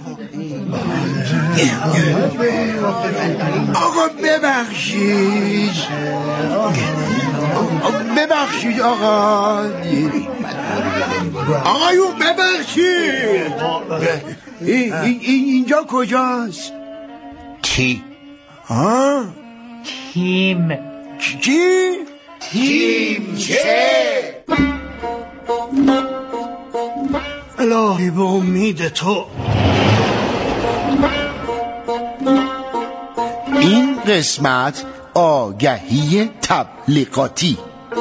آقا ببخشید آقا آقایون ببخشید. اینجا کجاست؟ کی؟ تیم. چی؟ تیم چه؟ الهی به امید تو. این قسمت آگهی تبلیغاتی.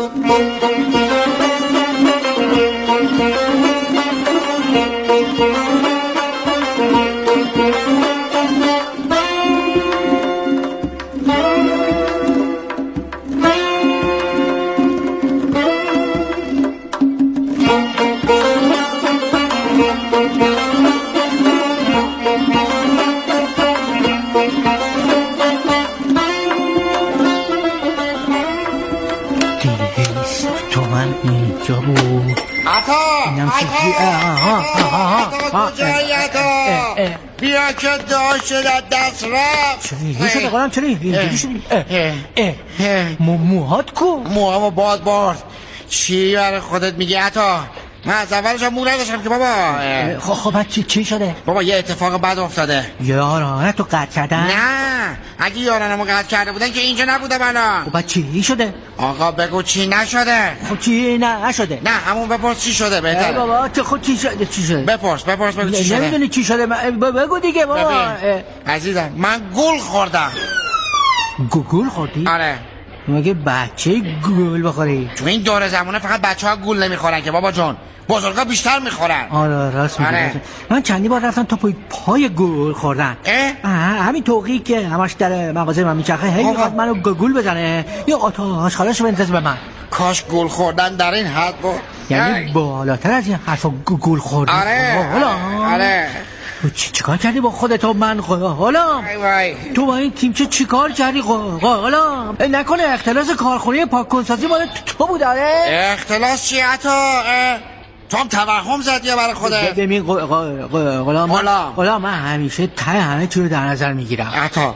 اینجا بود. بیا که داشت دست رفت. چرا شده قرم؟ چرا اینجوری شدی؟ موهات کو؟ موهامو باد برد. چی برای خودت میگی عطا؟ من از اولش هم مو نداشتم که بابا. خب چی شده؟ بابا یه اتفاق بد افتاده. یارانه تو قطع کردن؟ نه اگه یارانمو قطع کرده بودن که اینجا نبودم الان. خب چی شده؟ آقا بگو چی نشده. خب چی نشده؟ نه همون بپرس چی شده بهتره. بابا تو خود چی شده؟ بپرس بگو چی شده. نمیدونی چی شده؟ بگو دیگه بابا. عزیزم من گول خوردم. گول خوردی؟ آره. مگه بچه گول بخوری؟ تو این دور زمانه فقط بچه‌ها گول نمیخورن که بابا جون، بزرگا بیشتر میخورن. آره راست میگی. من چندی بار رفتم تا پای گول خوردن. همین توقی که همش در مغازه من میچرخه هی میخواد منو گول بزنه یا آشغالاشو بندازه به من. کاش گول خوردن در این حد بود. یعنی بالاتر از این حرفا گول خوردن. آره. چیکار کردی با خودت و من غلام؟ تو با این تیمچه چیکار کردی غلام؟ نکنه اختلاس کارخونه پاک‌کنسازی مال تو بود؟ آره اختلاس چی عطا؟ تو هم توهم زدی برای خودت. ببین غلام من همیشه ته همه چی رو در نظر میگیرم. عطا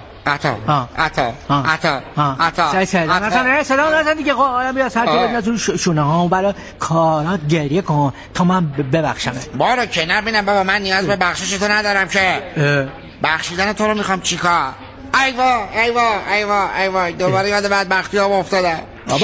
سلام نزن دیگه غلام. بیا سر که بندازون شونه ها برای کارات گریه کن تا من ببخشم. بارو که نبینم بابا، من نیاز به بخشش تو ندارم که. بخشیدن تو رو میخوام چیکار؟ ایوا دوباره یاد بدبختی ها افتادم. بابا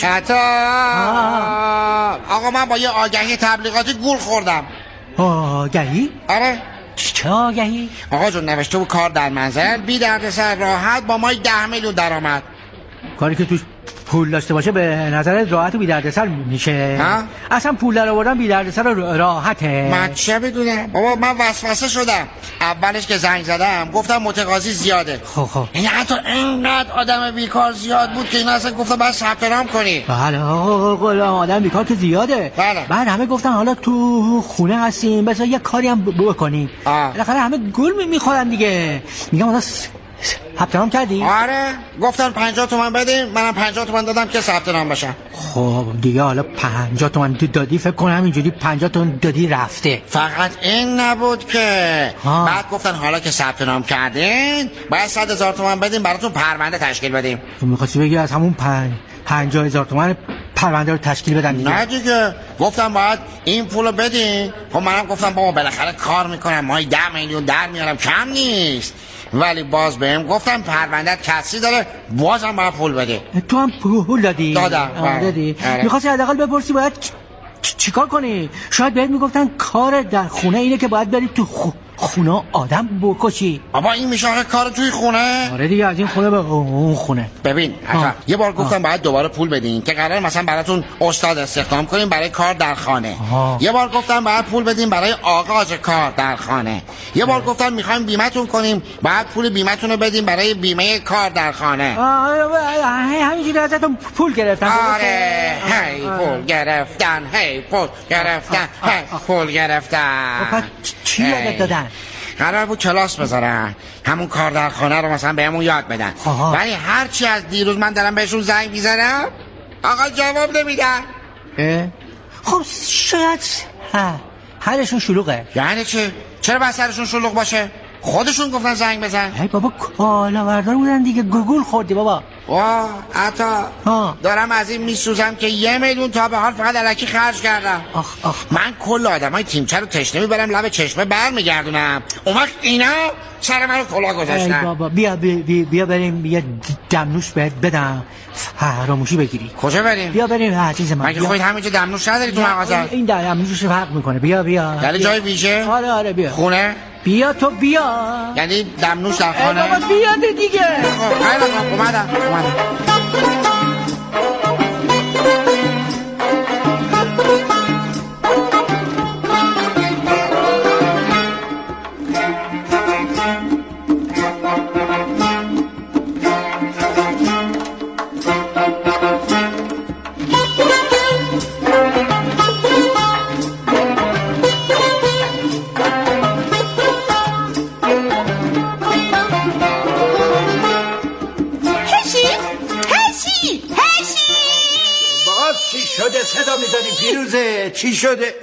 آقا من با یه آگهی تبلیغاتی گول خوردم. آگهی؟ آره. چه آگهی؟ آقا جون نوشته بود کار در منزل بی دردسر راحت با مای 10 میلیون درآمد. کاری که توش پول داشته باشه به نظر راحت و بی دردسر میشه؟ اصلا پول در آوردن بی دردسر راحته. من چه بدونم بابا، من وسوسه شدم. اولش که زنگ زدم گفتم متقاضی زیاده. خب یعنی حتی اینقدر آدم بیکار زیاد بود که اینا اصلا گفتم باید ثبت نام کنی. بله آدم بیکار که زیاده. بله. بعد همه گفتن حالا تو خونه هستیم بذار یه کاری هم بکنیم. بالاخره همه گل میخورن دیگه. میگم حالا ثبت نام کردی؟ آره گفتن 50 تومن بدیم، منم 50 تومن دادم که ثبت نام بشم. خب دیگه حالا 50 تومن دادی، فکر کنم اینجوری 50 تومن دادی رفته. فقط این نبود که بعد گفتن حالا که ثبت نام کردین باید 100,000 تومن بدیم براتون پرونده تشکیل بدیم. تو می‌خواستی بگی از همون 50,000 تومن پرونده رو تشکیل بدن دیگه؟ نه دیگه گفتم باید این پولو بدین. خب منم گفتم بابا بالاخره کار میکنم ماهی 10 میلیون در میارم، کم نیست. ولی باز بهم گفتم پرونده‌ت کسی داره، بازم باید پول بده. تو هم پول دادی؟ دادم. دادی؟ میخواستی حداقل بپرسی باید چیکار کنی؟ شاید بهت میگفتن کار در خونه اینه که باید بری تو خونه آدم بکشی. بابا این میشه کار توی خونه؟ آره دیگه، از این خونه به اون خونه. ببین یه بار گفتم باید دوباره پول بدین که قرار مثلا براتون استاد استخدام کنیم برای کار در خانه. یه بار گفتم باید پول بدین برای آغاز کار در خانه. یه بار گفتم میخوایم بیمه‌تون کنیم، باید پول بیمه‌تون رو بدین برای بیمه کار در خانه. همینجوری ازتون پول گرفتن. آره پول گرفتن. چی یادت دادن؟ قرار بود کلاس بذارن، همون کار در خانه رو مثلا بهمون یاد بدن. ولی هرچی از دیروز من دارم بهشون زنگ میزنم آقا جواب نمیدن. خب شاید حالشون شلوغه. یعنی چه؟ چرا باید سرشون شلوغ باشه؟ خودشون گفتن زنگ بزن. ای بابا کالاوردار بودن دیگه، گوگل خوردی بابا. واه عطا دارم از این میسوزم که 1 میلیون تا به حال فقط الکی خرج کردم. آخ من کل آدمای تیمچه رو تشنه میبرم لب چشمه برمیگردونم، اون وقت اینا سر منو کلا گذاشتن. ای بابا بیا بریم یه دمنوش بهت بدم فراموشی بگیری. کجا بریم؟ بیا بریم عزیز من. مگه خودت همینجا دمنوش نداری تو مغازه؟ این دمنوشش فرق میکنه. بیا یعنی جای ویژه؟ آره بیا. خونه؟ بیا تو بیا. یعنی دمنوش در خانه؟ ای بابا بیا دیگه. اومدم. صدا میزنی فیروزه؟ چی شده؟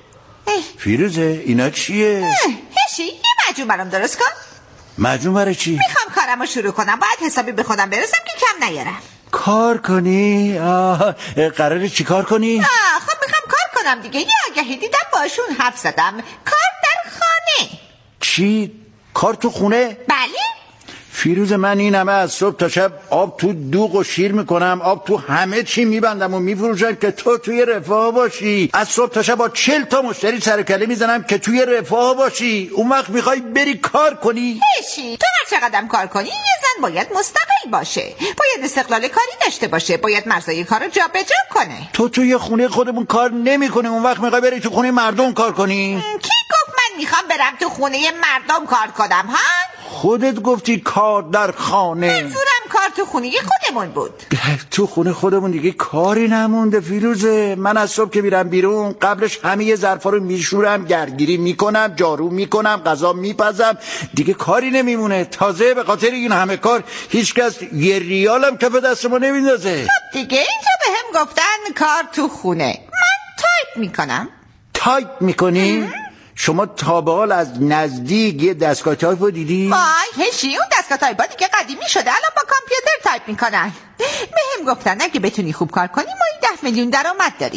فیروزه اینا چیه؟ هشی یه مجموع برام درست کن. مجموع برای چی؟ میخوام کارمو شروع کنم، باید حسابی به خودم برسم که کم نیارم. کار کنی؟ قراره چی کار کنی؟ خب میخوام کار کنم دیگه. یه آگهی دیدم باشون حرف زدم. کار در خانه. چی؟ کار تو خونه؟ بله. فیروز من این همه از صبح تا شب آب تو دوغ و شیر میکنم، آب تو همه چی میبندم و میفروشم که تو توی رفاه باشی. از صبح تا شب با 40 تا مشتری سر کله میزنم که توی رفاه باشی. اون وقت میخوای بری کار کنی؟ هشی تو هر چقدر کار کنی یه زن باید مستقل باشه، باید استقلال کاری داشته باشه، باید مرزای کارو جابجا کنه. تو توی خونه خودمون کار نمیکنی، اون وقت میخوای بری تو خونه مردم کار کنی؟ کی گفت من میخوام برم تو خونه مردم کار کنم ها؟ خودت گفتی کار در خانه. منظورم کار تو خونه خودمون بود. تو خونه خودمون دیگه کاری نمونده فیروزه. من از صبح که میرم بیرون قبلش همه ظرفا رو میشورم، گردگیری میکنم، جارو میکنم، غذا میپزم، دیگه کاری نمیمونه. تازه به خاطر این همه کار هیچکس یه ریالم کف دست ما نمیندازه. خب دیگه اینجا به هم گفتن کار تو خونه، من تایپ میکنم. تایپ میکنی؟ شما تا به حال از نزدیک یه دستگاه تایپ رو دیدی؟ وای هشی اون دستگاه تایپ ها دیگه قدیمی شده، الان با کامپیوتر تایپ میکنن. به هم گفتن اگه بتونی خوب کار کنی ما 10 میلیون درآمد داری.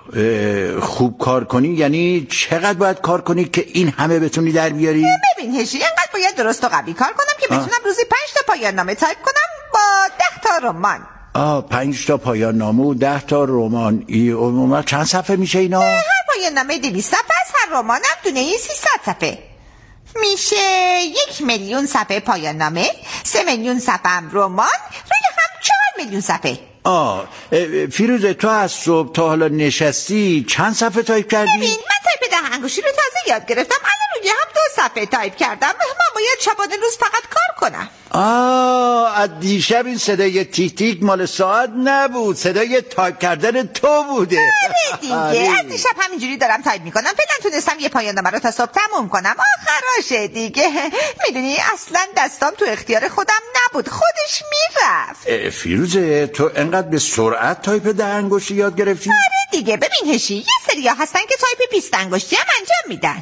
خوب کار کنی یعنی چقدر باید کار کنی که این همه بتونی در بیاری؟ ببین هشی انقدر باید درست و قوی کار کنم که بتونم روزی 5 تا پایان نامه تایپ کنم با 10 تا رمان. 5 تا پایان نامه و 10 تا رمان. عموما چند صفحه میشه اینا؟ هر پایان نامه 200 صفحه است، هر رمانم دونه 300 صفحه. میشه 1 میلیون صفحه پایان نامه، 3 میلیون صفحه هم رمان، روی هم 4 میلیون صفحه. فیروزه تو از صبح تا حالا نشستی چند صفحه تایپ کردی؟ ببین من تایپ 10 انگشتی رو تازه یاد گرفتم، الان روی هم 2 صفحه تایپ کردم. من باید شبانه روز فقط کار کنم. از دیشب این صدای تیک تیک مال ساعت نبود، صدای تایپ کردن تو بوده. آره دیگه از دیشب همینجوری دارم تایپ میکنم. فعلا تونستم یه پایان نامه رو تا صبح تموم کنم، آخراشه دیگه. میدونی اصلا دستام تو اختیار خودم نبود، خودش میرفت. فیروزه تو انقدر به سرعت تایپ 10 انگشتی یاد گرفتی؟ آره دیگه. ببین هشی یه سریا هستن که تایپ 20 انگشتی هم انجام میدن.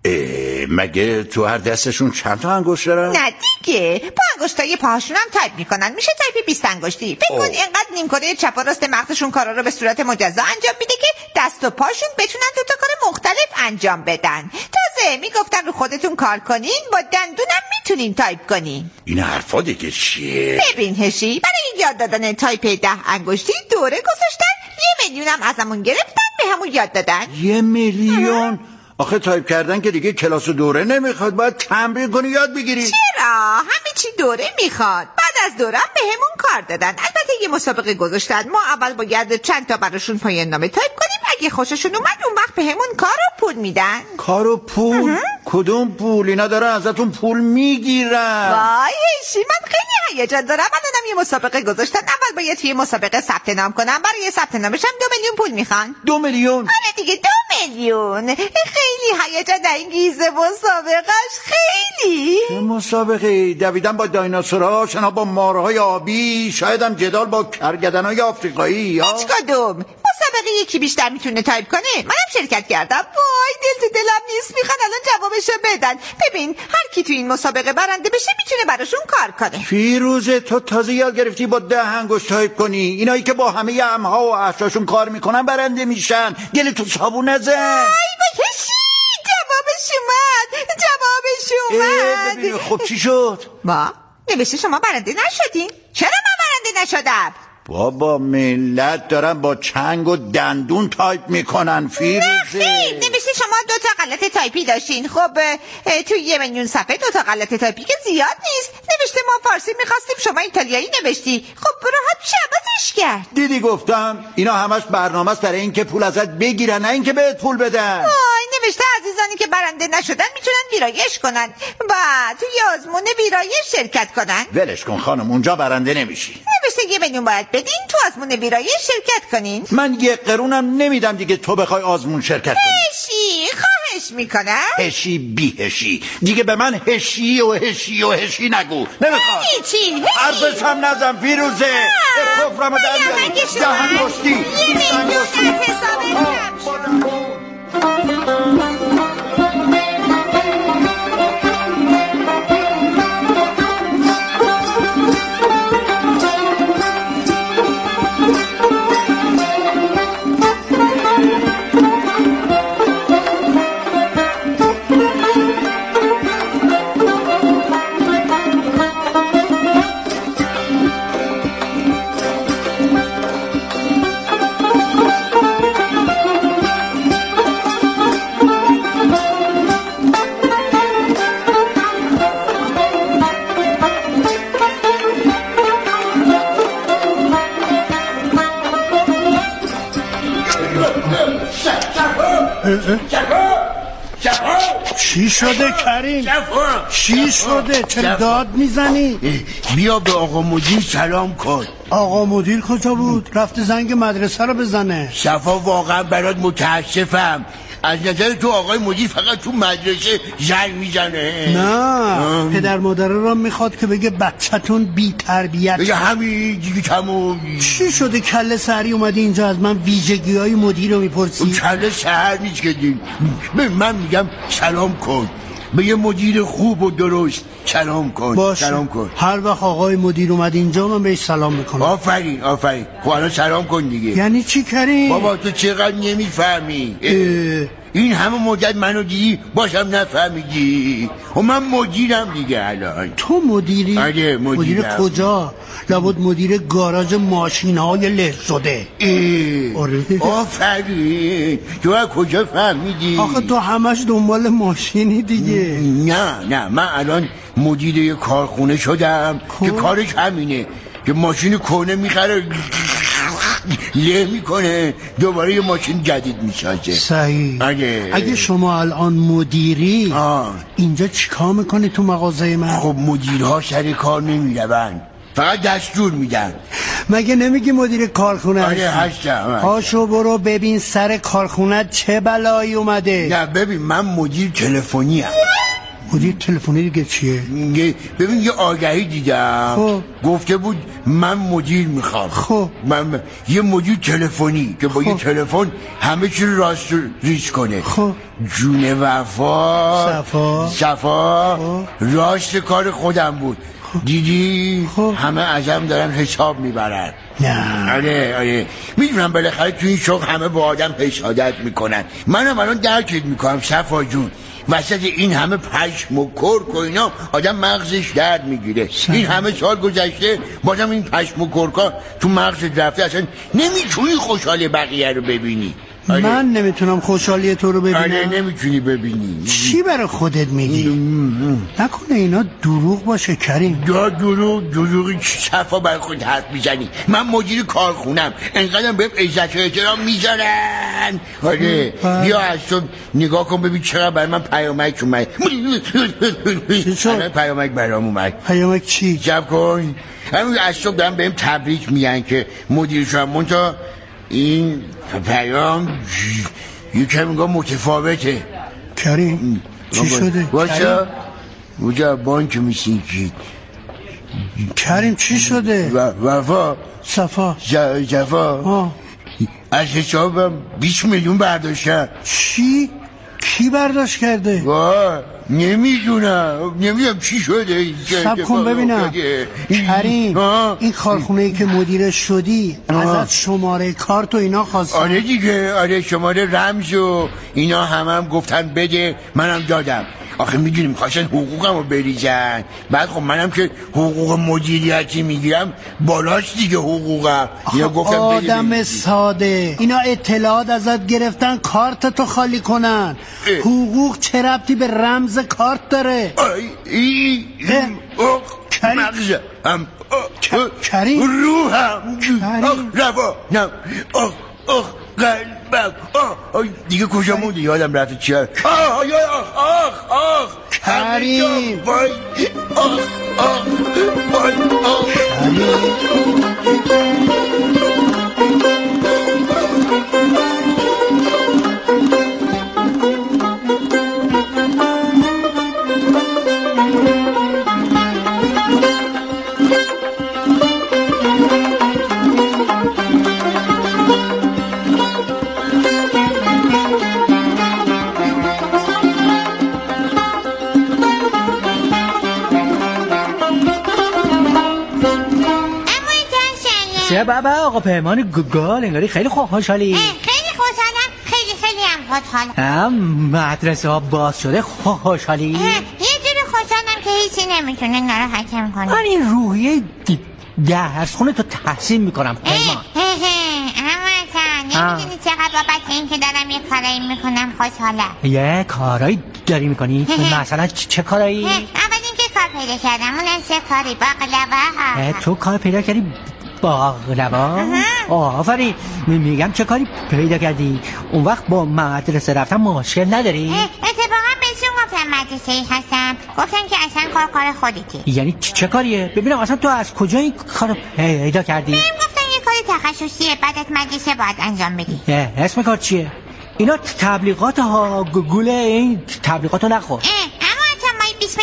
مگه تو هر دستشون چند تا انگشت دارن؟ نه دیگه با انگشتای پاهاشون هم تایپ میکنن، میشه تایپ 20 انگشتی. فکر کن اینقدر نیمکره چپ و راست مغزشون کارا رو به صورت مجزا انجام میده که دست و پاشون بتونن 2 تا کار مختلف انجام بدن. تازه میگفتن رو خودتون کار کنین، با دندونم میتونین تایپ کنین. این حرفا دیگه چیه؟ ببین هشی برای یاد دادن تایپ 10 انگشتی دوره گذاشتن، 1 میلیونم ازمون گرفتن به همون یاد دادن. 1 میلیون؟ آخه تایپ کردن که دیگه کلاس و دوره نمیخواد، باید تمرین کنی یاد بگیری. چرا؟ همه چی دوره میخواد. بعد از دوره هم به همون کار دادن. البته یه مسابقه گذاشتن، ما اول باید چند تا براشون پایان نامه تایپ کنیم، اگه خوششون اومد اون وقت به همون کار و پول میدن. کار و پول؟ کدوم پول؟ اینا دارن ازتون پول میگیرن. وای هشی من خیلی هیجان دارم. الانم یه مسابقه گذاشتن، اول باید توی مسابقه ثبت نام کنم، برای ثبت نامش هم 2 میلیون پول میخوان. 2 میلیون؟ آره دیگه 2 میلیون. خیلی هیجان انگیزه مسابقهش، خیلی. چه مسابقه؟ دویدن با دایناسورها، شنا با مارهای آبی، شاید هم جدال با کرگدنهای آفریقایی. هیچ کدوم. مسابقه یکی بیشتر میتونه تایپ کنه. منم شرکت کردم. وای دل تو دلم نیست، میخوان الان جوابشو بدن. ببین هر کی تو این مسابقه برنده بشه میتونه براشون کار کنه. فیروزه تو تازه یاد گرفتی با 10 انگشت تایپ کنی؟ اینایی که با همه امها و احشاشون کار میکنن برنده میشن. گل تو صابون نزن. ای بکشی جوابش اومد. ببین خب چی شد؟ با نوشته شما برنده نشدین. چرا من برنده نشدم؟ بابا ملت دارن با چنگ و دندون تایپ میکنن فیروزه. نوشته شما 2 تا غلط تایپی داشتین. خب توی 1 میلیون صفحه 2 تا غلط تایپی که زیاد نیست. نوشته ما فارسی میخواستیم، شما ایتالیایی نوشتی. خب راحت میشه عوضش کرد. دیدی گفتم اینا همش برنامه است برای اینکه پول ازت بگیرن نه اینکه بهت پول بدن. نوشته عزیزانی که برنده نشدن میتونن ویرایش کنن و توی آزمون ویرایش شرکت کنن. ولش کن خانم، اونجا برنده نمیشی. نوشته 1 میلیون باید بدین تو آزمون ویرایش شرکت کنین. من 1 قرونم نمیدم دیگه تو بخوای آزمون شرکت کنی. هشی خواهش میکنم. هشی بی هشی دیگه به من هشی و هشی و هشی نگو. نمیخواد. هیچی حرفش هم نزن فیروزه. کفرم و دهن گشتی. 1 میلیون از حساب چی شده کریم؟ چی شده؟ چرا داد میزنی؟ بیا به آقا مدیر سلام کن. آقا مدیر کجا بود؟ رفته زنگ مدرسه رو بزنه. صفا واقعا برات متاسفم. از نظر تو آقای مدیر فقط تو مدرسه زنگ میزنه. نه پدر مادره را میخواد که بگه بچه‌تون بی تربیت. بگه همین دیگه تموم. چی شده کله سری اومدی اینجا از من ویژگی های مدیر رو میپرسی؟ کله سر نیست که من میگم سلام کن به یه مدیر خوب و درست. سلام کن. باشه. سلام کن. هر وقت آقای مدیر اومد اینجا من بهش سلام میکنم. آفرین. خب الان سلام کن دیگه. یعنی چی کریم؟ بابا تو چقدر نمیفهمی. این همه مدت منو دیدی باشم نفهمیدی. و من مدیرم دیگه الان. تو مدیری؟ آره مدیر کجا؟ لابد مدیر گاراژ ماشین های له شده. آره. آفرین. تو از کجا فهمیدی؟ آخه تو همش دنبال ماشینی دیگه. نه من الان مدیر یه کارخونه شدم که کارش همینه که ماشین کنه میخره له میکنه دوباره یه ماشین جدید میسازه. صحیح. اگه شما الان مدیری اینجا چیکار میکنی تو مغازه من؟ خب مدیرها سر کار نمیرون، فقط دستور میدن. مگه نمیگی مدیر کارخونه هستی؟ هستم. پاشو برو ببین سر کارخونه چه بلایی اومده. نه ببین من مدیر تلفنی ام. مدیر تلفنی دیگه چیه؟ ببین یه آگهی دیدم گفته بود من مدیر میخوام. من یه مدیر تلفنی که با یه تلفن همه چی راست ریز کنه. جون وفا صفا راست کار خودم بود. دیدی همه ازم دارن حساب میبرن. نه آره میدونم بالاخره تو این شغل همه با آدم حسادت میکنن. منم الان درکت میکنم صفا جون. وسط این همه پشم و کرک و اینا آدم مغزش درد میگیره. این همه سال گذشته بازم این پشم و کرکا تو مغزت رفته، اصلا نمیتونی خوشحال بقیه رو ببینی. من نمیتونم خوشحالی تو رو ببینم. نمیتونی ببینی. چی برای خودت میگی؟ نکنه اینا دروغ باشه کریم؟ دروغی صفا برای خود حرف میزنی. من مدیر کارخونم، انقدرم بهم عزت و احترام میذارن. بیا از تو نگاه کن ببین چقدر برای من پیامک اومد. پیامک برام اومد. پیامک چی؟ جب کن. همین از صبح دارم بهم تبریک میگن که مدیر شدم. منتها این پیام یکم میگم متفاوته. کریم چی شده؟ باشا اونجا بانک میشین کی؟ کریم چی شده؟ وفا صفا از حسابم 20 میلیون برداشتم. چی؟ کی برداشت کرده؟ وای نمیدونم چی شده. سب کن ببینم کریم، این کارخونه ای که مدیرش شدی ازت شماره کارت و اینا خواستن؟ آره دیگه، آره شماره رمز و اینا هم گفتن بده، منم دادم. آخه میدونیم خواستن حقوقمو بریزن، بعد خب منم که حقوق مدیریتی میگیرم بالاست دیگه حقوقم. اینا گفتن آدم ساده، اینا اطلاعات ازت گرفتن کارت تو خالی کنن. حقوق چه ربطی به رمز کارت داره؟ مغزم، کریم، روحم، روانم، قلبم، دیگه کجا موندی؟ یادم رفت چی؟ کریم، وای، چه بابا آقا پیمان گل انگاری خیلی خوشحالی. خیلی خوشحالم، خیلی هم خوشحالم. مدرسه ها باز شده خوشحالی؟ یه جوری خوشحالم که هیچی نمیتونه ناراحتم کنه. من این روحیه درس خونه تو تحسین میکنم پیمان. نمیدونی چقدر بابت این که دارم یه کارایی میکنم خوشحالم. یه کارایی داری میکنی؟ مثلا چه کارایی؟ اول اینکه کار پیدا کردم، اونم چه کاری؟ باقلوا. تو کار پیدا کردی؟ باقلوا؟ آفرین. میگم چه کاری پیدا کردی؟ اون وقت با مدرسه رفتن مشکل نداری؟ اتفاقا بهشون گفتم مدرسه‌ای هستم، گفتن که اصلا کار خودتی. یعنی چه کاریه؟ ببینم اصلا تو از کجا این کارو پیدا کردی؟ گفتن یه کاری تخصصیه، بعدت مدرسه باید انجام بدی. اسم کار چیه؟ اینا تبلیغات ها گوگل، این تبلیغاتو نخور. اما حتی مایی 20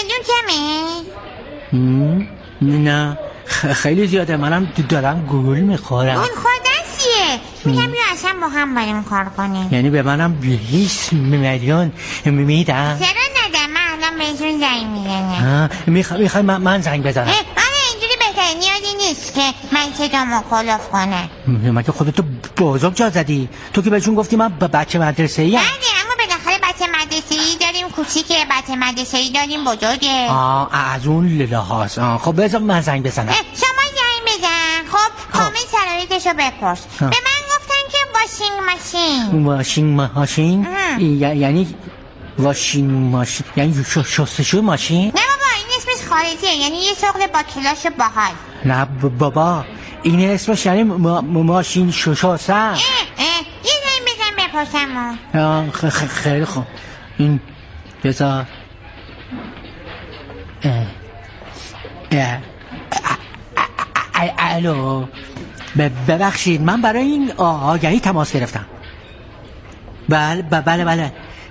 میلیون کمه؟ نه خیلی زیاده، منم دارم گوگل میخورم. اون خوردن چیه؟ میگم یا اصلا با هم بریم کار کنیم. یعنی به منم 20 میلیون میدن؟ چرا ندم؟ من الان بهشون زنگ میزنم. میخوای من زنگ بزنم؟ آره اینجوری بهتره، نیازی نیست که من صدامو کلوف کنه. مگه خودتو بزرگ جا زدی؟ تو که بهشون گفتی من بچه مدرسه ای ام. بله اما بالاخره بچه مدرسه ای داریم کوچیکه، بچه مدرسه ای داریم بزرگه. از اون لحاظ. خب بذار من زنگ بزنم. شما زنگ بزن. خب کامل شرایطشو بپرس. به من گفتن که واشینگ ماشین یعنی واشینگ ماشین یعنی شستشوی ماشین؟ نه بابا این اسمش خارجیه، یعنی یه شغل با کلاش باحال. نه بابا این اسمش یعنی ماشین شستن. یه زنگ بزن بپرسم. خیلی خوب. این بذار الو ببخشید من برای این آگهی تماس گرفتم. بله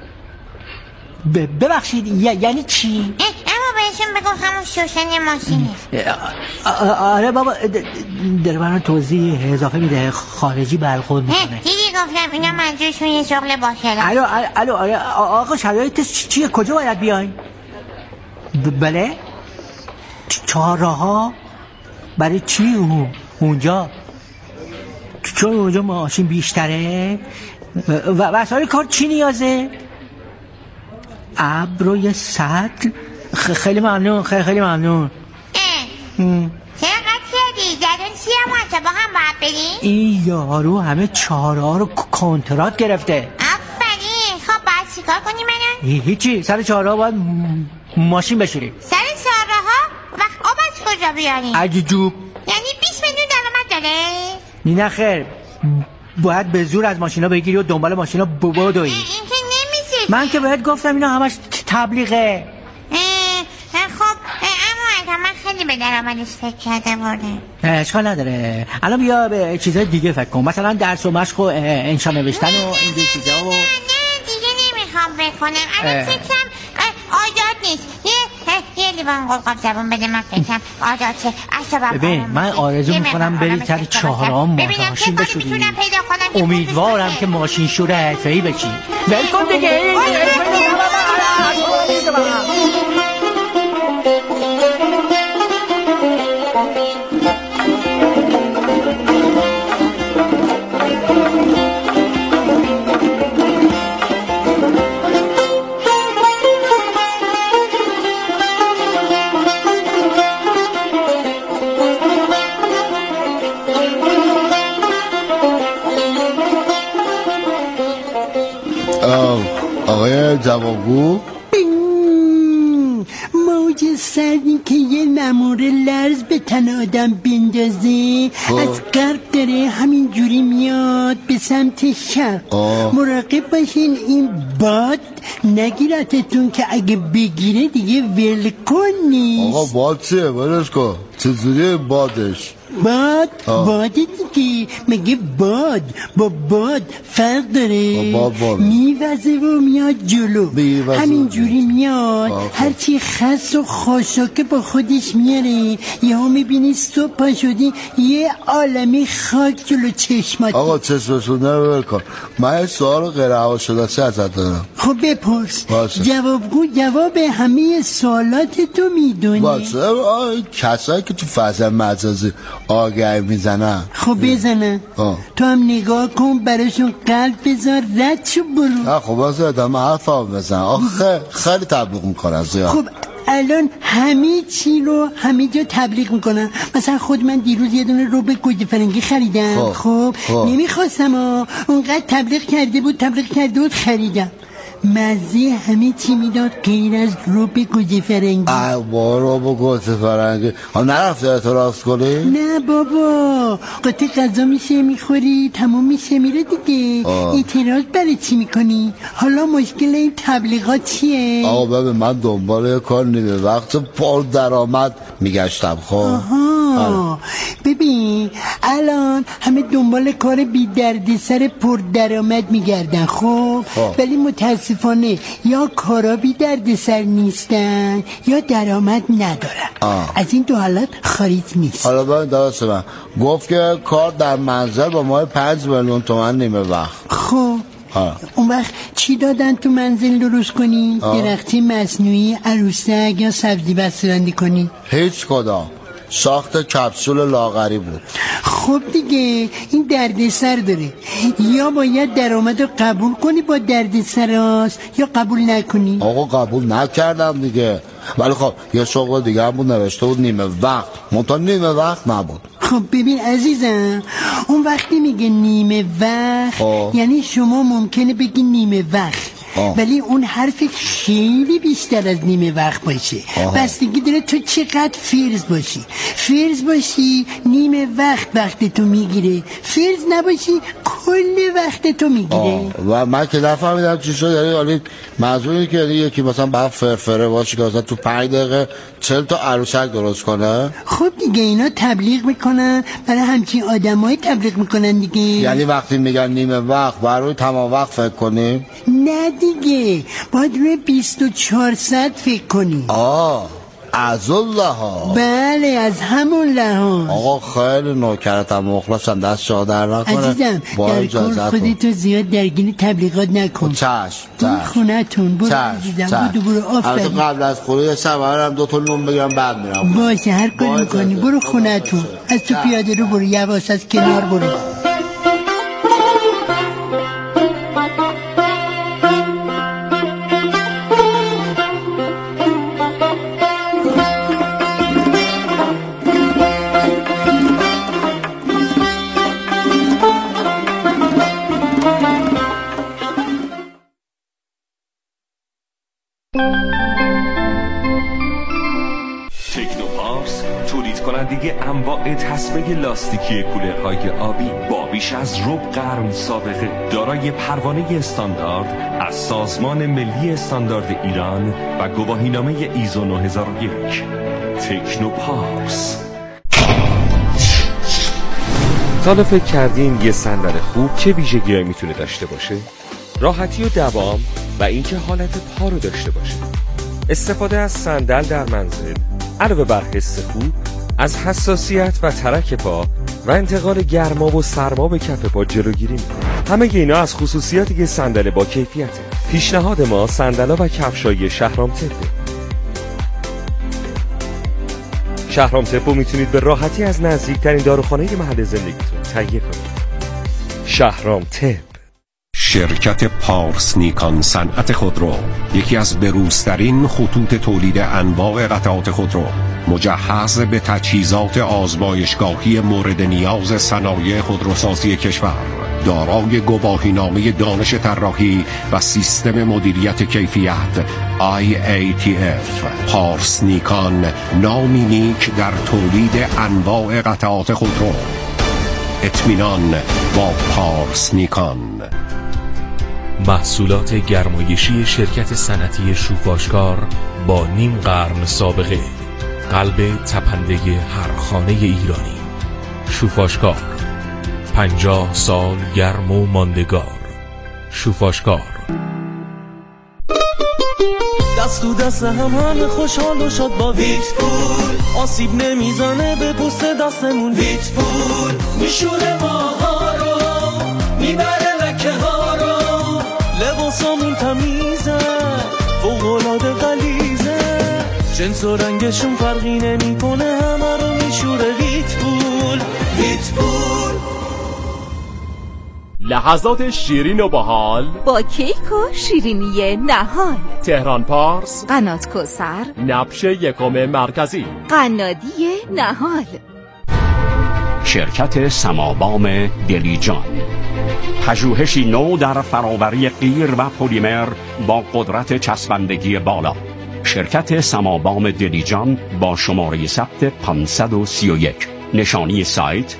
ببخشید یعنی چی؟ اما بهشون بگو همون شوشنی ماشینه. آره بابا در برای توضیح اضافه میده، خارجی برخورد میکنه. دیدی گفتم اینا منظورشون یه شغل باشه. الو آره آقا شرایطش چیه؟ کجا باید بیاین؟ بله چهارراه برای چی اونجا؟ چون اونجا ماشین بیشتره و وسایل کار چی نیازه؟ ابر و یه سطل. خیلی ممنون خیلی ممنون. چقدر کردی؟ جدون چی هم با هم باید بریم؟ این یارو همه چهارراه رو کنترات گرفته. آفرین. خب باید چیکار کنیم الان؟ هیچی، سر چهارراه باید ماشین بشوریم. سر چهارراه وقت آب از کجا بیاریم؟ عجیب. یعنی 20 میلیون درآمد داره؟ نه خیر، باید به زور از ماشینا بگیری و دنبال ماشینا ببودوی. این که نمیشه. من که بهت گفتم اینا همش تبلیغه. خب اما من خیلی به درآمدش فکر کرده بودم. اشکال نداره. الان بیا به چیزای دیگه فکر کن، مثلا درس و مشق و انشا نوشتن و این چیزا. و نه دیگه نمیخوام بکنم. الان فکرم آیات نیست. یه خیلی با اون قلقاب زبون بده من فکرم عاداته اصابم. ببین من آرزو میکنم بری سر چهارم ماشین بشوری. امیدوارم که ماشین شور حرفه‌ای بشی. ول کن دیگه. آقای جوابگو موج سردی که یه نموره لرز به تن آدم بندازه از غرب داره همین جوری میاد به سمت شرق. مراقب باشین این باد نگیرتتون که اگه بگیره دیگه ول کن نیست. آقا باد چیه؟ برش کن چجوریه بادش؟ باد دیگه مگه باد با باد فرق داره؟ میوزه و میاد جلو همینجوری میاد هرچی خس و خاشاکه با خودش میاره یهو میبینی صبح پا شدی یه عالمی خاک جلو چشمات. آقا چشمشون نرو کن. من سوال غیر هواشناسی ازت دارم. خب بپرس. جوابگو جواب همه سوالات تو میدونی. باشه کسایی که تو فضا مجازی آگهی میزنن خب بزنن. تو هم نگاه کن براشون قلب بذار رد شو برو. خب بازه ادامه حرف هم بزن. آخه خیلی تبلیغ میکنن زیاد. خب الان همه چی رو همه جا تبلیغ میکنن. مثلا خود من دیروز یه دونه رب گوجه فرنگی خریدم. خب نمیخواستم اونقدر تبلیغ کرده بود خریدم. مزه همه چی میداد غیر از رب گوجه فرنگی. با رب گوجه فرنگی نرفته اعتراض کنی؟ نه بابا قطع غذا میشه میخوری تموم میشه میره دیگه. اعتراض برای چی میکنی؟ حالا مشکل این تبلیغات چیه؟ آقا ببین من دنبال کار نیمه وقت پر درآمد میگشتم. خب ببین الان همه دنبال کار بی دردسر پر درآمد میگردن. خب ولی متاسفانه یا کارا بی دردسر نیستن یا درآمد ندارن. از این دو حالت خارج نیست. حالا باید درست من گفت که کار در منزل با ماه 5 میلیون تومان نیمه وقت. خب اون وقت چی دادن تو منزل درست کنی؟ درختی مصنوعی عروسک یا سبزی بسته‌بندی کنی؟ هیچ کدام. ساخت کپسول لاغری بود. خب دیگه این دردسر داره. یا باید درآمد رو قبول کنی با دردسراست یا قبول نکنی. آقا قبول نکردم دیگه. ولی خب یه شغل دیگه هم بود نوشته بود نیمه وقت. منتها نیمه وقت نبود. خب ببین عزیزم اون وقتی میگه نیمه وقت یعنی شما ممکنه بگی نیمه وقت ولی اون حرف خیلی بیشتر از نیمه وقت باشه. بستگی داره تو چقدر فرض باشی نیمه وقت تو میگیره. فرض نباشی کل وقت تو میگیره. و من که نفهمیدم چی شد. یعنی منظوری که یکی مثلا با فرفره باشه که مثلا تو 5 دقیقه 40 تا عروسک درست کنه. خب دیگه اینا تبلیغ میکنن برای همچین آدمایی تبلیغ میکنن دیگه. یعنی وقتی میگن نیمه وقت برای تمام وقت فکر کنی؟ نه دیگه باید روی 24 ساعت فکر کنی. از اون لحاظ؟ بله از همون لحاظ. آقا خیلی نوکرتم مخلصم دست شما در نکنه. عزیزم در کل خودتو زیاد درگیر تبلیغات نکن. چشم خونتون برو عزیزم برو آفرین. قبل از خونه یه سوارم 2 تا نون بگم بعد میرم. باشه هر کاری میکنی برو خونتون. از تو پیاده رو برو یواش از کنار برو. تکنوپارس تولید کننده انواع تسمه لاستیکی کولرهای آبی با بیش از ربع قرن سابقه دارای پروانه استاندارد از سازمان ملی استاندارد ایران و گواهینامه ایزو 9001. تکنوپارس. تا فکر کردین یه صندل خوب چه ویژگی‌هایی میتونه داشته باشه؟ راحتی و دوام و اینکه حالت پا رو داشته باشه. استفاده از صندل در منزل علاوه بر حس خوب از حساسیت و ترک پا و انتقال گرما و سرما به کف پا جلوگیری می‌کنه. همه اینا از خصوصیاتی که صندل با کیفیته. پیشنهاد ما صندل‌ها و کفشای شهرام تپه. شهرام تپو میتونید به راحتی از نزدیکترین داروخانه محل زندگیتون تهیه کنید. شهرام تپ. شرکت پارس نیکان صنعت خودرو، یکی از بروزترین خطوط تولید انواع قطعات خودرو، مجهز به تجهیزات آزمایشگاهی مورد نیاز صنایع خودروسازی کشور، دارای گواهینامه دانش طراحی و سیستم مدیریت کیفیت IATF. پارس نیکان، نامی نیک در تولید انواع قطعات خودرو. اطمینان با پارس نیکان. محصولات گرمایشی شرکت صنعتی شوفاشکار با نیم قرن سابقه، قلب تپنده هر خانه ایرانی. شوفاشکار، 50 سال گرم و ماندگار. شوفاشکار. دست تو دست همه خوشحال و شاد با ویتپول، آسیب نمیزنه به پوست دستمون. ویتپول میشوره ماها رو، میبره لکه ها رو، لباسامون تمیزه، فوق‌العاده غلیظه، جنس و رنگشون فرقی نمیکنه، همه رو میشوره ویتپول. ویتپول. لحظات شیرین و باحال با کیک و شیرینی نهال. تهران پارس، قنات کوثر، نبش یکم مرکزی، قنادی نهال. شرکت سمابام دلیجان، پژوهشی نو در فراوری قیر و پلیمر با قدرت چسبندگی بالا. شرکت سمابام دلیجان با شماره ثبت 531. نشانی سایت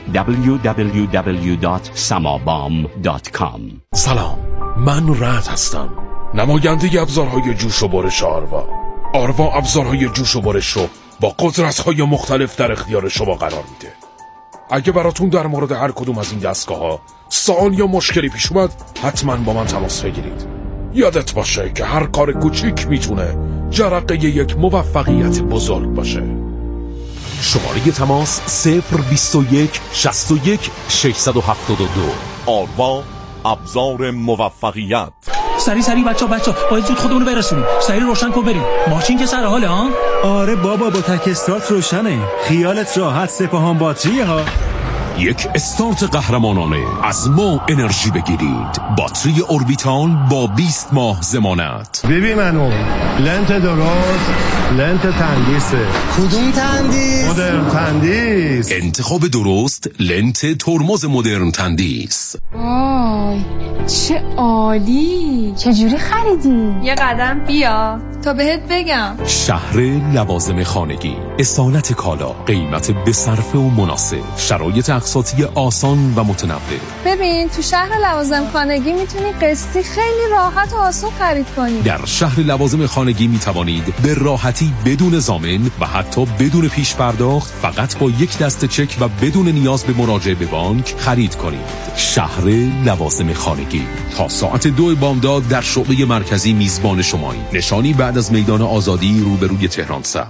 www.samabam.com. سلام، من رعد هستم، نماینده ابزارهای جوش و برش آروا. آروا ابزارهای جوش و برش رو با قدرت‌های مختلف در اختیار شما قرار میده. اگه براتون در مورد هر کدوم از این دستگاه‌ها سوال یا مشکلی پیش اومد، حتما با من تماس بگیرید. یادت باشه که هر کار کوچیک میتونه جرقه یک موفقیت بزرگ باشه. شماره تماس 021 61 672. آروا، ابزار موفقیت. سری بچا باید زود خودمونو برسونیم. سری روشن کن بریم. ماشین که سر حاله ها؟ آره بابا، با تک استارت روشنه. خیالت راحت، سپاهان باتریه ها. یک استارت قهرمانانه از ما انرژی بگیرید. باتری اوربیتال با 20 ماه ضمانت. ببین منو لنت درست، لنت تندیسه. کدوم تندیس؟ مدرن تندیس. انتخاب درست، لنت ترمز مدرن تندیس. وای چه عالی. چجوری خریدی؟ یه قدم بیا تا بهت بگم. شهر لوازم خانگی، اصالت کالا، قیمت به صرفه و مناسب، شرایط اقساطی آسان و متنوع. ببین تو شهر لوازم خانگی میتونی قسطی خیلی راحت و آسون خرید کنی. در شهر لوازم خانگی میتوانید به راحتی بدون ضامن و حتی بدون پیش پرداخت، فقط با یک دسته چک و بدون نیاز به مراجعه به بانک خرید کنید. شهر لوازم خانگی تا ساعت 2 بامداد در شعبه مرکزی میزبان شماییم. نشانی بعد از میدان آزادی روبروی تهران شهر.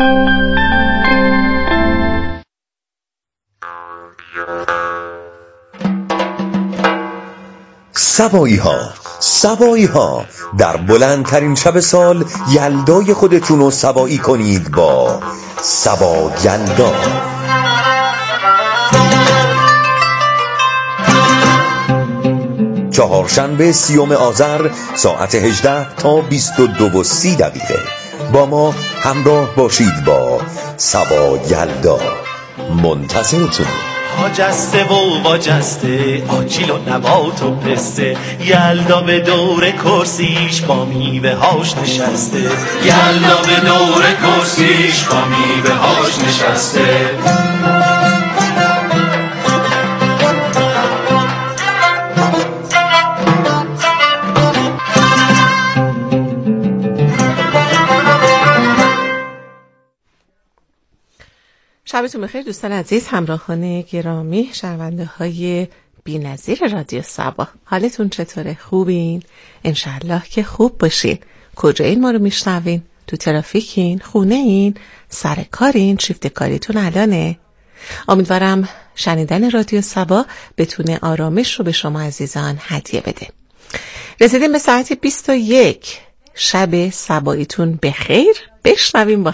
سوایی ها در بلندترین شب سال یلدای خودتون رو سوایی کنید با سوا یلدا. چهارشنبه 30 آذر ساعت 18 تا 22:30 با ما همراه باشید با سوا یلدا. منتظرتون. جسته و واجسته، آجیل و نبات و پسته، یلدا به دور کرسیش با میوه هاش نشسته. یلدا به دور کرسیش با میوه هاش نشسته. شبتون بخیر دوستان عزیز، همراهان گرامی، شنونده های بی‌نظیر رادیو صبا. حالتون چطوره؟ خوبین؟ انشالله که خوب باشین. کجا این ما رو میشنوین؟ تو ترافیکین، خونه این، سر کارین، شیفت کاریتون الانه. امیدوارم شنیدن رادیو صبا بتونه آرامش رو به شما عزیزان هدیه بده. رسیدیم به ساعت 21. شب صباییتون بخیر. بشنویم با